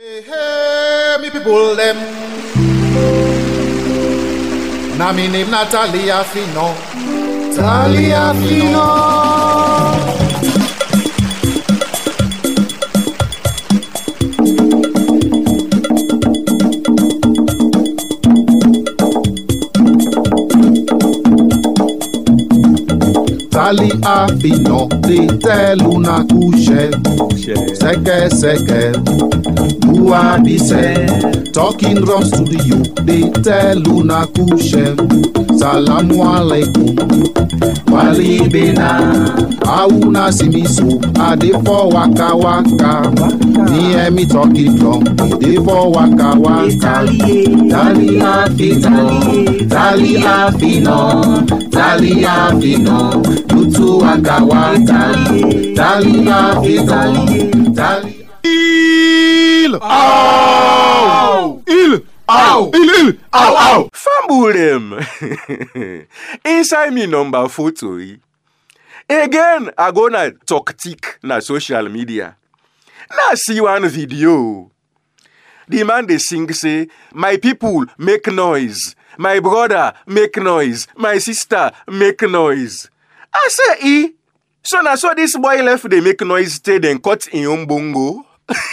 Hey, me people them. Na me name Natalia Fino. Talia Fino. Talia Fino, te teluna kushe. Seke, Bua bise, talking drums to the youth. They tell Luna Kushe, Salamu alaikum, Wali bena, Auna simisu, Ade for waka waka, me and me talking drum, Ade for waka waka, Talia Fino, Tutu waka waka, Talia Fino. Il. Fumble them. Inside me number photo. Again, I gonna talk tick na social media. Now see one video. The man they sing say, my people make noise. My brother make noise. My sister make noise. I say, so now so this boy left they make noise stay then cut in own bongo.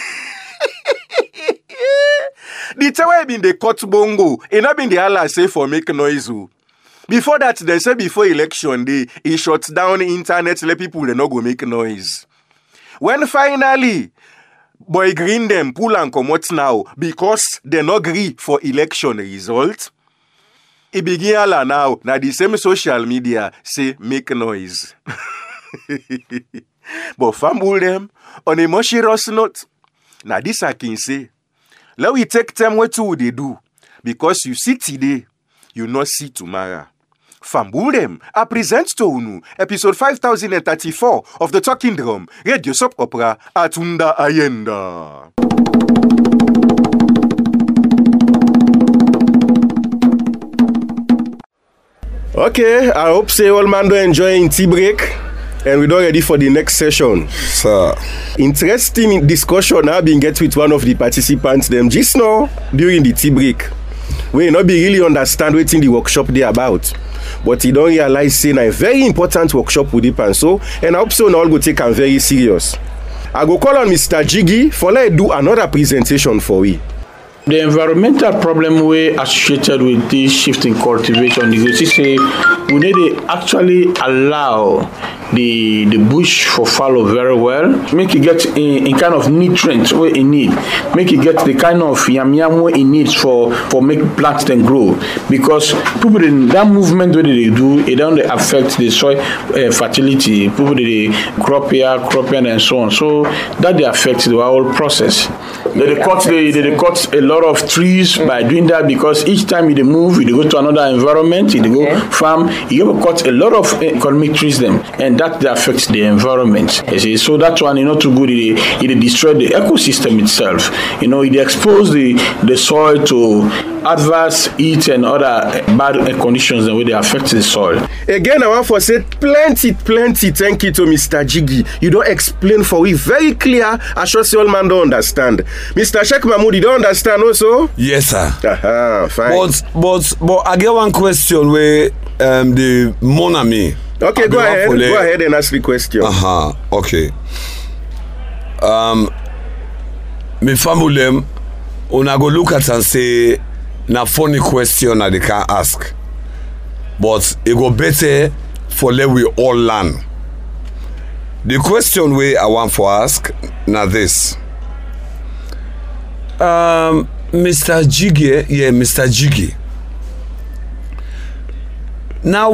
The time been the cut bongo, it not been the Allah say for make noise. Before that, they say before election day, he shut down the internet, let people they not go make noise. When finally, boy green them pull and come out now because they not agree for election result. It begin Allah now the same social media say make noise. But fumble them on a more serious note. Now this I can say. Let we take time what they do. Because you see today, you not see tomorrow. Fumble them. I present to you episode 5034 of the Talking Drum, Radio Soap Opera Atunda Ayenda. Okay, I hope say all man do enjoying tea break. And we're ready for the next session. Sir. Interesting discussion I've been get with one of the participants them just now during the tea break. We not be really understand what in the workshop they about. But he don't realize saying a very important workshop with it and so. And I hope so now go take am very serious. I go call on Mr. Jiggy for let do another presentation for we. The environmental problem we associated with this shift in cultivation, you see say we need to actually allow the bush for fallow very well, make it get in kind of nutrients where it need, make it get the kind of yam where it needs for make plants then grow. Because people in that movement where they do, it don't affect the soil fertility. People they crop here and so on. So that they affect the whole process. They cut a lot of trees by doing that because each time you move, you go to another environment, you go farm, you go cut a lot of economic trees them, and that affects the environment. You see, so that one too good. It destroy the ecosystem itself. It expose the soil to adverse heat and other bad conditions that way they affect the soil. Again, I want to say plenty. Thank you to Mr. Jiggy. You don't explain for we very clear. I sure all man don't understand. Mr. Sheikh Mahmoud, you don't understand also? Yes, sir. Fine. But I get one question where the Monami. Okay, go ahead and ask the question. Okay. Me family, una go look at and say na funny question that they can ask. But it go better for let we all learn. The question way I want to ask now this. Mr. Jiggy. Now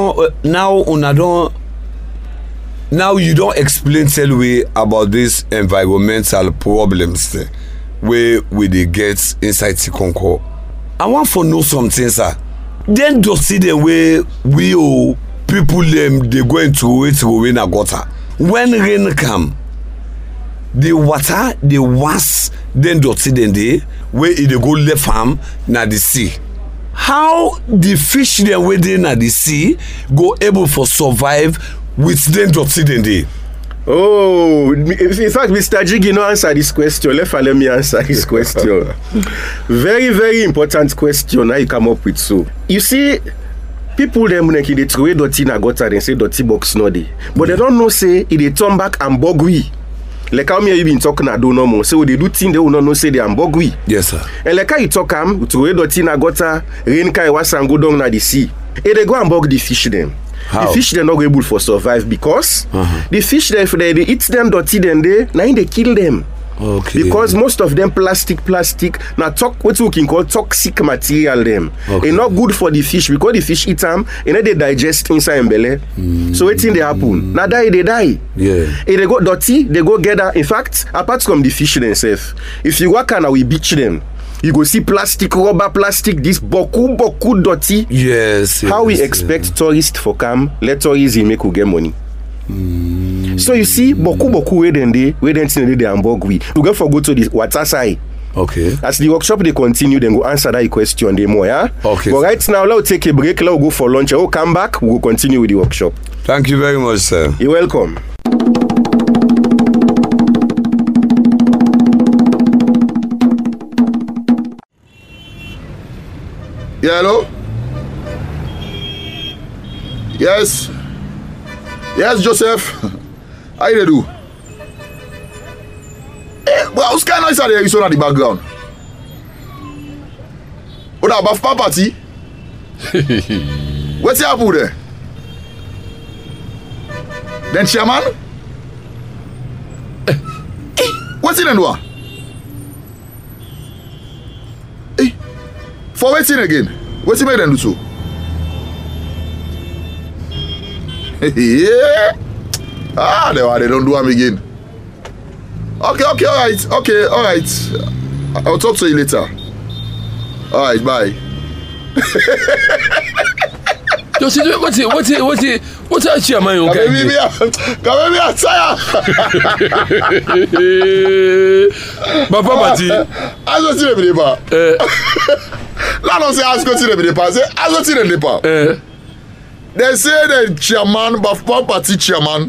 you don't explain tell we about these environmental problems where we they get inside Tikonko. I want to know something, sir. Then to see the way we people them they going to it to win a gutter. When rain come, the water the was then to see them there where it go left farm na the sea. How the fish them within at the sea go able for survive with them to see them there? Oh, in fact, Mr. Jiggy no answer this question. Let me answer this question. Very, very important question how you come up with so. You see, people them when they throw dirty in a gutter and say dirty box no dey. But they don't know say if they turn back and bogui. Like how me you been talking I don't know more. So they do thing they will not know say they am bogui. Yes, sir. And like how you talk throw dirty in a gutter, rain kai was and go down na the sea. And they go and bog the fish them. How? The fish they're not able for survive because the fish if they eat them dirty then they kill them. Okay. Because most of them plastic now what we can call toxic material them. Okay. It's not good for the fish because the fish eat them and then they digest inside and belly. So what's in they happen? Now they die. Yeah. If they go dirty, they go gather. In fact, apart from the fish themselves, if you work and we beach them, you go see plastic, rubber plastic, this boku dirty. Yes. How we expect tourists for come, let tourists make we get money. So you see, boku where then they and bog we go to the water side. Okay. As the workshop they continue, then go answer that question they more, yeah? Okay. But right now, let's take a break, let's go for lunch. I'll come back, we'll continue with the workshop. Thank you very much, sir. You're welcome. Yeah, hello? Yes. Yes, Joseph. How you do? Well, what's kind of noise are there you saw in the background? What about party? What's happening there? Then chairman? What's in the for waiting again? What's he made them do so? Yeah. They don't do them again. Okay, all right. I'll talk to you later. All right, bye. What's that chairman? Come here, tire. Papa Mati. I don't see them Là, on say ask what they pass. Say ask what they pass. They say the chairman, Bafpa party chairman.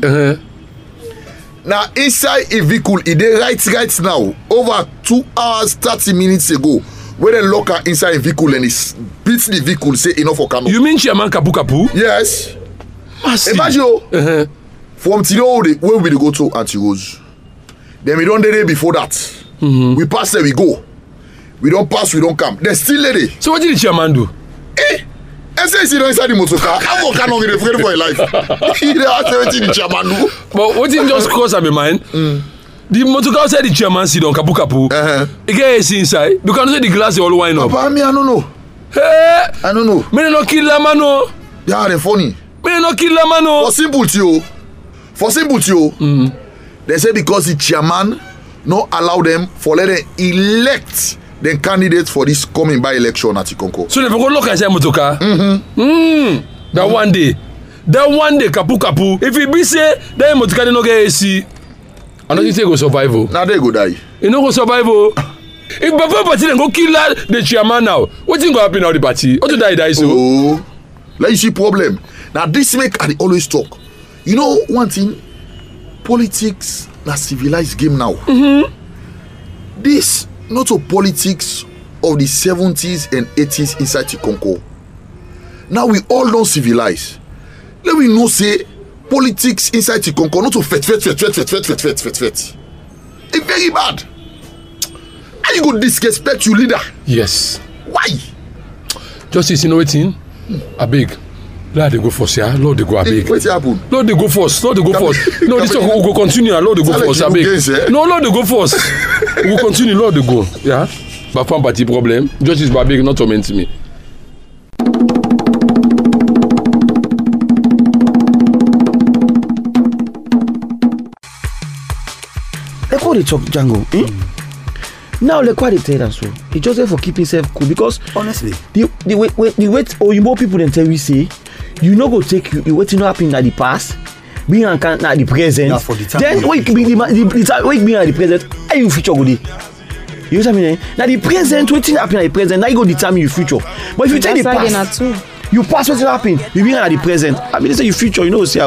Now inside a vehicle, it dey right now. Over 2 hours 30 minutes ago, where the locker inside a vehicle and it beats the vehicle. Say enough for Kano. You mean chairman Kapu? Yes. Imagine. From today, where we go to Antigos. Then we don't day before that. We pass there, we go. We don't pass, we don't come. There's still lady. So what did the chairman do? I say you don't inside the motor car. I'm not going to afraid for your life. He asked everything the chairman do. But what did just cross my mind? The motor car said the chairman sit on Kapu. He get AC inside. Because say the glass is all wine up. Papa, me I don't know. Hey, I don't know. Me no kill la mano. Yeah, they're funny. Me no kill la mano. For simple to you. They say because the chairman not allow them for let them elect the candidates for this coming by election at Ikonko. So they go look inside motoka. That one day, Kapu. If it be say that motoka no get AC, I don't think they go survive. Now they go die. You no go survive. If Baba party then go kill the chairman now, what thing go happen now the party? What to die so? Oh, let you see problem. Now this make I always talk. You know one thing, politics na civilized game now. This not a politics of the 70s and 80s inside Ikonko. Now we all don't civilize. Let me know say politics inside Ikonko not to fet. It's very bad. How you go disrespect your leader? Yes. Why? Justice, you know what thing? I beg. Lord, they go first, yeah? Lord, they go, I beg. What's happen? Lord, they go first. No, this one will go continue. Lord, they go first, I beg. No, Lord, they go first. We will continue, Lord, they go. Yeah? But fun party problem. Justice, I beg, not torment me. Like what they talk, Django. Now, like what they tell us, so he just there for keep himself cool because honestly, the wait Oyinbo people then tell we say you no go take you wait to happen at the past, being at the present. Yeah, for the time then wait be the wait being at the present, how you future go dey? You know what I mean? Now the present, waiting happen at the present, now you go determine your future. But if you take the past, you pass what happen, you being at the present. I mean, say your future, you know, see how.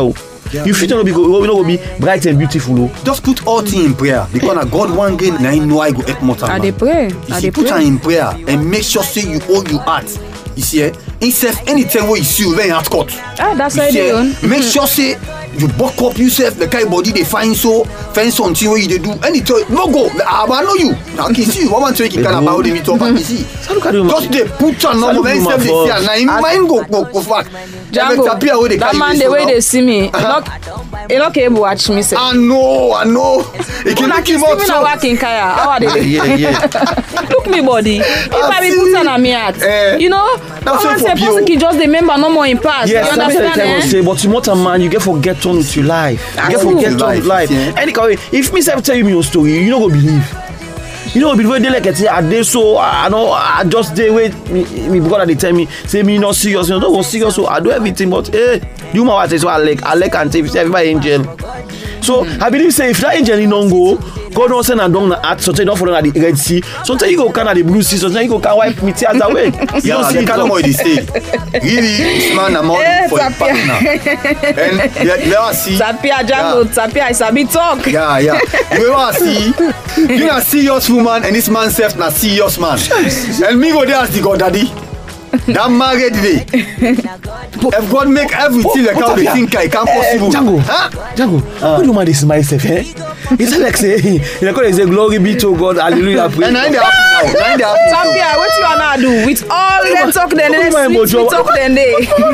You future no go be bright and beautiful. Just put all things in prayer because na God one gain na him know I go help mortal man. I dey pray. You see, put am in prayer and make sure say you hold your heart. You see, instead anytime where you see you very hard cut. That's why they own. Make sure say you buck up yourself the kind of body they find something where you they do anything no go. I know you. Now can see you. One to you can about the meet up and see. Just they put on no when self they see and now mind go back. Django, that man the way they see me, he not able watch me. I know. He can look him out so. Working kaya. How are they? Yeah. Look me body. If I be put on me at, you know, that's one person can just remember no more in past. Yes, you understand? Say, but you mortal man, you get forget on with your life. You get forget on with life. Anyway, if me self tell you your story, you don't go believe. You know, before they like it, I did so. I know. I just they wait. Me brother they tell me, say me not serious. You know, don't go serious. So I do everything, but hey, you my wife say so I like and say everybody angel. So I believe say if that angel in don't go, God don't send and down at so they don't follow the Red Sea. Sometimes you go can at the Blue Sea. Sometimes you go can wipe me tears away. You don't see kind of what they say. Really, this man a man for the partner. And let us see. Tapia Django, Tapia is a bit talk. Yeah. You want to see? You na serious woman and this man self na serious man. And me go there as the God daddy. That married day. If God make everything like how they think I can't possible. Django, what do you mind this myself, eh? It's like say, you say glory be to God, hallelujah. And I'm happy now. Tapia, what you wanna do with all them talk then sweet talk then they?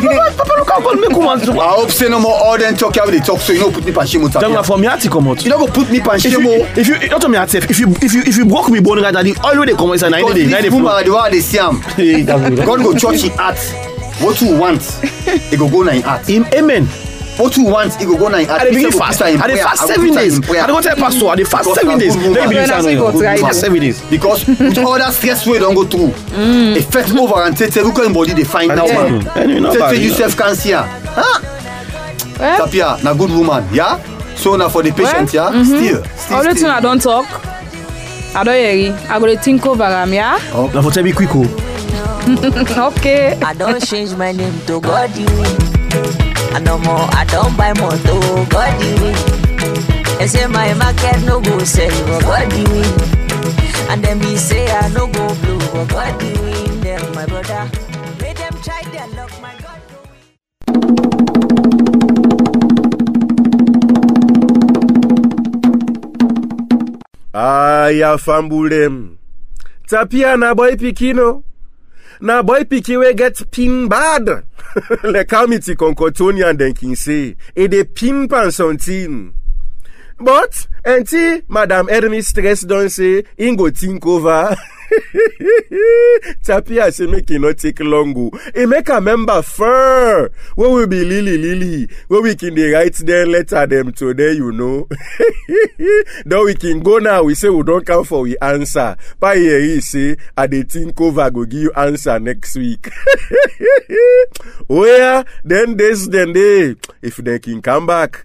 I hope say no more all them talk how they talk so you don't put me pan shame. Django, for me to come out. You don't go put me pan shame. If you not to me myself, if you broke me bone daddy, all the come inside 90 days. This woman the way they see am. God go church in art. What you want, he go na in art. Amen. What you want, he go na in art. I dey fast. I dey fast 7 days. I dey go tell pastor. I dey fast 7 days. Let me believe fast 7 days. Because with all that stress we don't go through, it affect over and take look at body they find out. Take yourself can see her. Tapia, na good woman, yeah. So now for the patient, yeah. Still. All the time I don't talk. I don't hear. I go to think over am, yeah. Now for tell me quick. Okay. I don't change my name to Goddy. I no more, I don't buy more to Goddy. They say my market no go sell for Goddy. And then me say I no go blue for Goddy. Them my brother, make them try their luck, my God. Aya fambulem. Tapia na boy pikino. Na boy piki we get pin bad. Le kamiti konkotonia den kin say. E de pin pan something. But, enti, Madame Edmi stress don't say, ingo think over. Tapia say make it not take long. It make a member fur. We will be Lily. Where we can write their letter them today, you know. Then we can go now. We say we don't come for we answer. But here he say, I dey think over go give you answer next week. Oh yeah, then this, then they. If they can come back.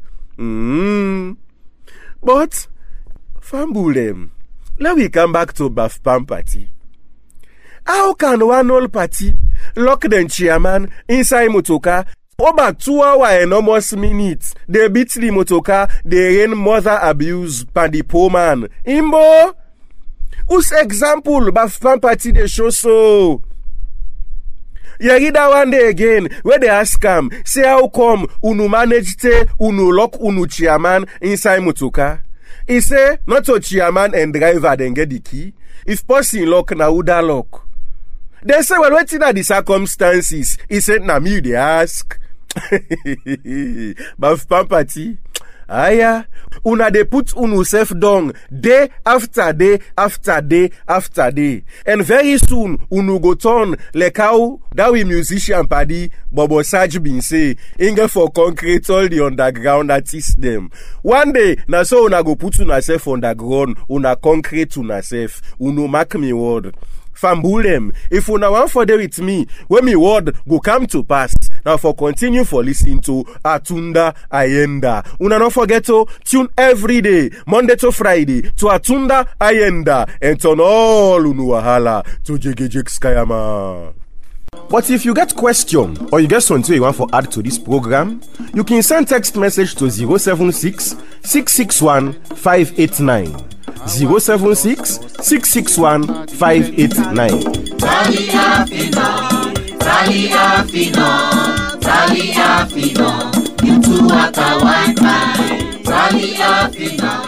But, Fambulem, let me come back to Bafpam party. How can one old party lock the chairman inside motoka over 2 hours and almost minutes? They beat the motoka, they rain mother abuse by the poor man. Imbo? Whose example Bafpam party they show so? You read that one day again, where they ask him, say how come unu manage te unu lock unu chairman inside motoka? He say, not to chairman and driver then get the key. If person lock na uda lock. They say, well, what's in the circumstances? He said, na me they ask. Bafpam party. Aya, una de put unu self down day after day after day after day. And very soon, unu go turn like how that we musician paddy Bobo Saj bin say, inge for concrete all the underground artists them. One day, na so una go put una self underground, una concrete una self, unu mark me word. Fambulem, if una want for there with me, when me word go come to pass. Now for continue for listening to Atunda Ayenda. Una not forget to tune every day, Monday to Friday, to Atunda Ayenda and turn all unu wahala to Jigijik Skayama. But if you get question or you get something you want to add to this program, you can send text message to 076 661 589. 076 661 589. You two at a Wi-Fi.